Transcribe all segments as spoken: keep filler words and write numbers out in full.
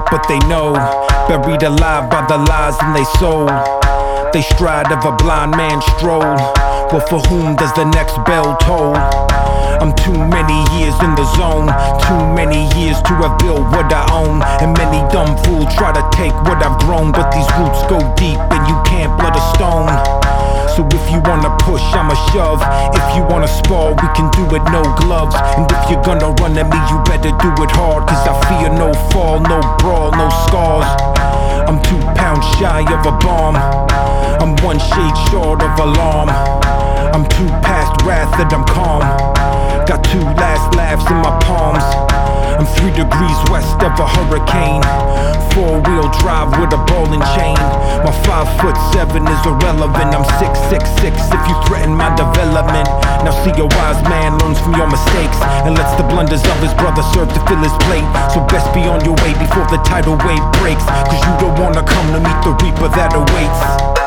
but they know. Buried alive by the lies in they soul. They stride of a blind man's stroll. Well, for whom does the next bell toll? I'm too many years in the zone, too many years to have built what I own. And many dumb fools try to take what I've grown, but these roots go deep and you can't blood a stone. So if you wanna push, I'ma shove. If you wanna spar, we can do it no gloves. And if you're gonna run at me, you better do it hard, cause I fear no fall, no brawl, no scars. I'm two pounds shy of a bomb. I'm one shade short of alarm. I'm too past wrath that I'm calm. Got two last laughs in my palms. I'm three degrees west of a hurricane. Four-wheel drive with a ball and chain. My five foot seven is irrelevant. I'm six six six if you threaten my development. Now see, a wise man learns from your mistakes and lets the blunders of his brother serve to fill his plate. So best be on your way before the tidal wave breaks, cause you don't wanna come to meet the reaper that awaits.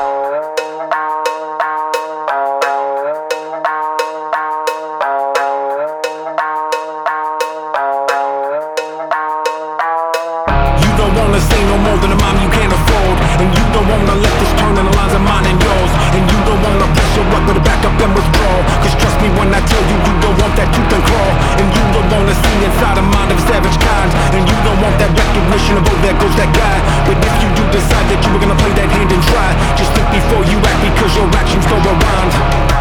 You don't wanna say no more than a mom you can't afford. And you don't wanna let this turn in the lines of mine and yours. And you don't wanna press your luck with a back up and withdraw. Cause trust me when I tell you, you don't want that tooth and claw. And you don't wanna see inside the mind of savage kind. And you don't want that recognition of, oh, there goes that guy. But if you do decide that you were gonna play that hand and try, just think before you act, because your actions go around.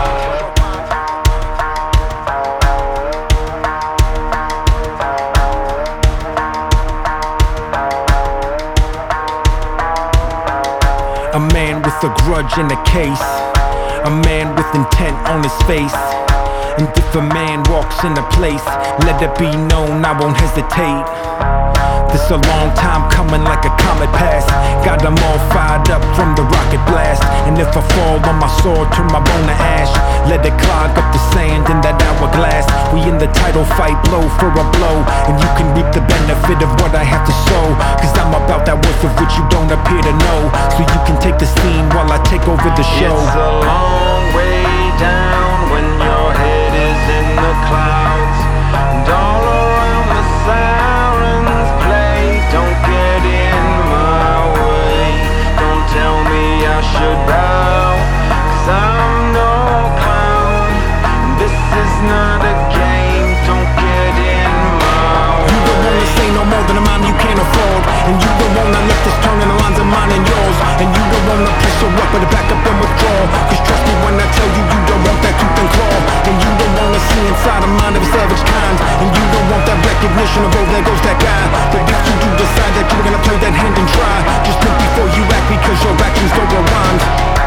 A man with a grudge in a case. A man with intent on his face. And if a man walks in a place, let it be known I won't hesitate. This a long time coming like a comet pass. Got them all fired up from the rocket blast. And if I fall on my sword, turn my bone to ash. Let it clog up the sand in that hourglass. We in the title fight, blow for a blow. And you can reap the benefit of what I have to sow. Cause I'm about that worth of which you don't appear to know. So you can take the scene while I take over the show. It's a long way down when your head is in the clouds. And all around the sirens play. Don't get in my way. Don't tell me I should bow, cause I'm no clown. This is not a game. Don't get in my way. You don't wanna say no more than a mom you can't afford. And you don't wanna let this turn in the lines of mine and yours. And you don't wanna press your luck with a back up and withdraw. Cause trust me when I tell you, you don't want that tooth and claw. And you don't wanna see inside the mind of a savage kind. And you don't want that recognition of, oh, there goes that guy. But if you do decide that you're gonna play that hand and try, just think before you act, because your actions don't rewind.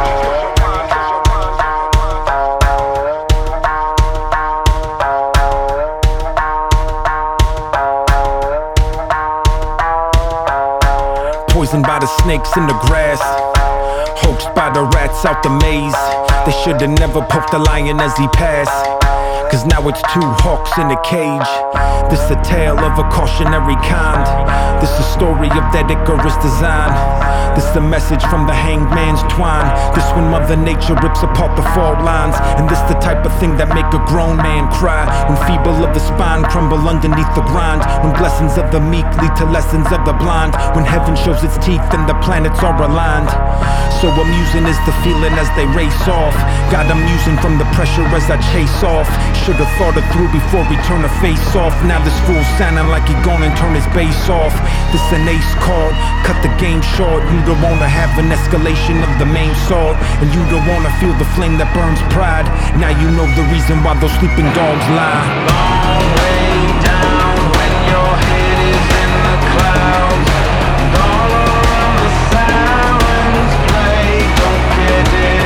Poisoned by the snakes in the grass, hoaxed by the rats out the maze. They should've never poked the lion as he passed, cause now it's two hawks in a cage. This a tale of a cautionary kind. This a story of that Icarus design. This a message from the hanged man's twine. This when Mother Nature rips apart the fault lines. And this the type of thing that make a grown man cry. When feeble of the spine crumble underneath the grind. When blessings of the meek lead to lessons of the blind. When heaven shows its teeth and the planets are aligned. So amusing is the feeling as they race off. Got amusing from the pressure as I chase off. Should've thought it through before we turn the face off. Now this fool sounding like he gonna turn his bass off. This an ace card, cut the game short. You don't wanna have an escalation of the main sword. And you don't wanna feel the flame that burns pride. Now you know the reason why those sleeping dogs lie. Long way